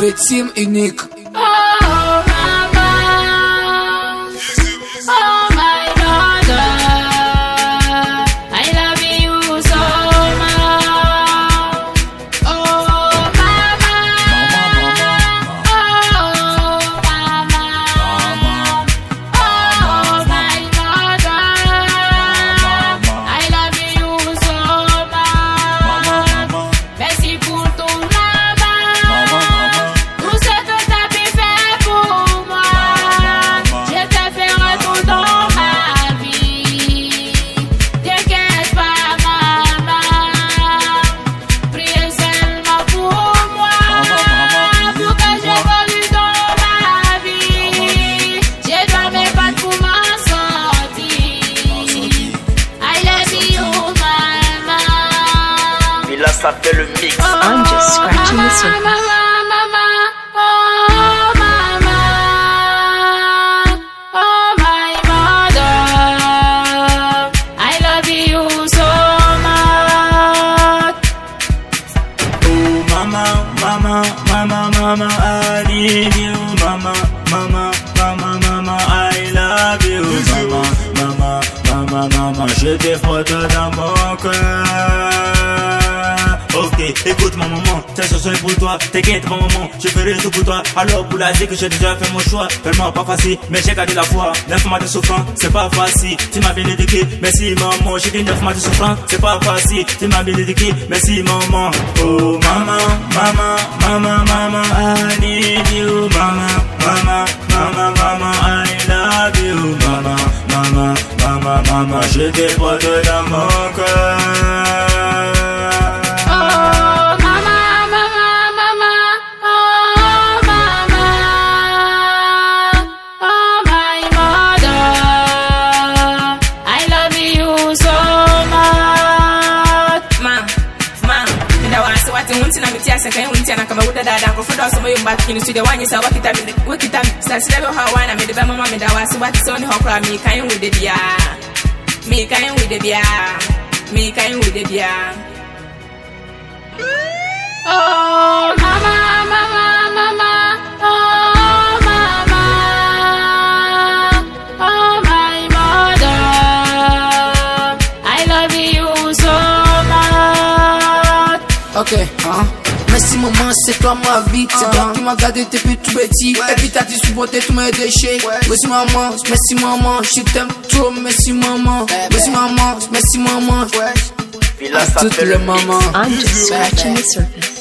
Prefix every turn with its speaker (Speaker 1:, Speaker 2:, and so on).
Speaker 1: Victime unique.
Speaker 2: Ça fait le mix.
Speaker 3: I'm just scratching the surface.
Speaker 4: Mama, I need you, mama, I love you, mama, je te porte dans mon cœur. Ok, écoute ma maman, cette chanson est pour toi, t'inquiète ma maman, je ferai tout pour toi. Alors pour la dire que j'ai déjà fait mon choix, vraiment pas facile, mais j'ai gardé la foi. 9 mois de souffrance, c'est pas facile, tu m'as bien éduqué, merci maman. J'ai dit 9 mois de souffrance, c'est pas facile, tu m'as bien éduqué, merci maman. Oh mama, I need you, mama, I love you, mama, je te porte dans mon cœur.
Speaker 5: Second winter and come out with that for us back in the one is a wicked time. Starts never how I made the mama made our what only how cry me kind with the beer. Me kind with the beer. Me kind with the beer. Oh, mama. Oh, mama. Oh, my mother. I love you so much.
Speaker 1: Ok, merci maman, c'est toi ma vie. C'est toi qui m'as gardé depuis tout petit. Et puis t'as supporté tous mes déchets. Merci maman, je t'aime trop. Merci maman, merci maman.
Speaker 2: Villa,
Speaker 1: à toutes les mamans.
Speaker 3: I'm just scratching the surface.